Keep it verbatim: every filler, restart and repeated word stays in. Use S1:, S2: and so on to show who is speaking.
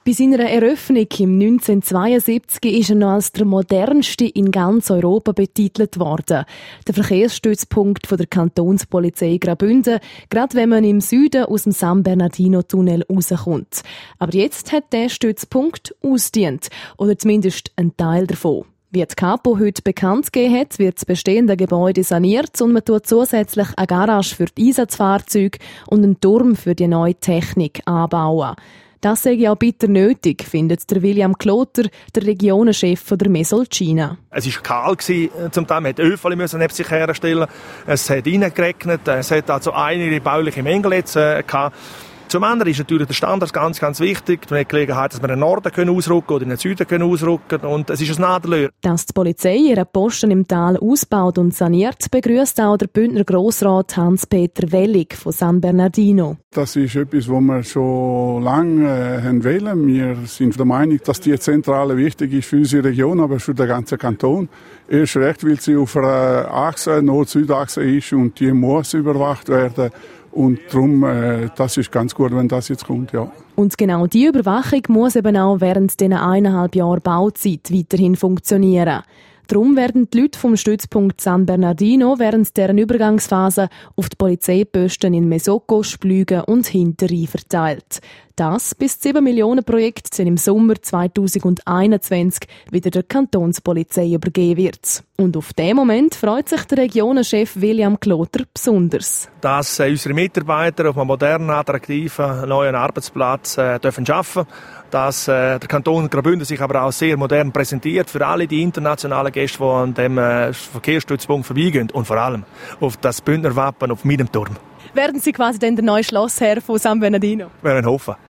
S1: Bei seiner Eröffnung im neunzehnhundertzweiundsiebzig ist er noch als der modernste in ganz Europa betitelt worden. Der Verkehrsstützpunkt von der Kantonspolizei Graubünden, gerade wenn man im Süden aus dem San Bernardino-Tunnel rauskommt. Aber jetzt hat der Stützpunkt ausgedient, oder zumindest ein Teil davon. Wie die Kapo heute bekannt gegeben hat, wird das bestehende Gebäude saniert und man tut zusätzlich eine Garage für die Einsatzfahrzeuge und einen Turm für die neue Technik anbauen. Das sei ja auch bitter nötig, findet der William Kloter, der Regionenchef von der Mesolcina.
S2: Es war kahl, zum Teil musste Öfen neben sich herstellen. Es hat reingeregnet, es hat also einige bauliche Mängel jetzt, äh, gehabt. Zum anderen ist natürlich der Standard ganz, ganz wichtig. Man hat die Gelegenheit, dass wir in den Norden ausrücken können oder in den Süden ausrücken können. Und es ist ein Nadelöhr.
S1: Dass die Polizei ihren Posten im Tal ausbaut und saniert, begrüßt auch der Bündner Grossrat Hans-Peter Wellig von San Bernardino.
S3: Das ist etwas, was wir schon lange äh, haben wollen. Wir sind der Meinung, dass die Zentrale wichtig ist für unsere Region, aber für den ganzen Kanton. Erst recht, weil sie auf einer Achse, Nord-Süd-Achse ist und die muss überwacht werden. Und darum, äh, das ist ganz gut, wenn das jetzt kommt, ja.
S1: Und genau diese Überwachung muss eben auch während dieser eineinhalb Jahre Bauzeit weiterhin funktionieren. Darum werden die Leute vom Stützpunkt San Bernardino während deren Übergangsphase auf die Polizeiposten in Mesocco, Splügen und Hinterrhein verteilt. Das bis sieben Millionen Projekt sind im Sommer zweitausendeinundzwanzig wieder der Kantonspolizei übergeben wird. Und auf den Moment freut sich der Regionenchef William Kloter besonders.
S2: Dass äh, unsere Mitarbeiter auf einem modernen, attraktiven, neuen Arbeitsplatz äh, dürfen arbeiten. Dass äh, der Kanton Graubünden sich aber auch sehr modern präsentiert für alle die internationalen Gäste, die an dem äh, Verkehrsstützpunkt vorbeigehen. Und vor allem auf das Bündner Wappen auf meinem Turm.
S1: Werden Sie quasi dann der neue Schlossherr von San Bernardino?
S2: Wir werden hoffen.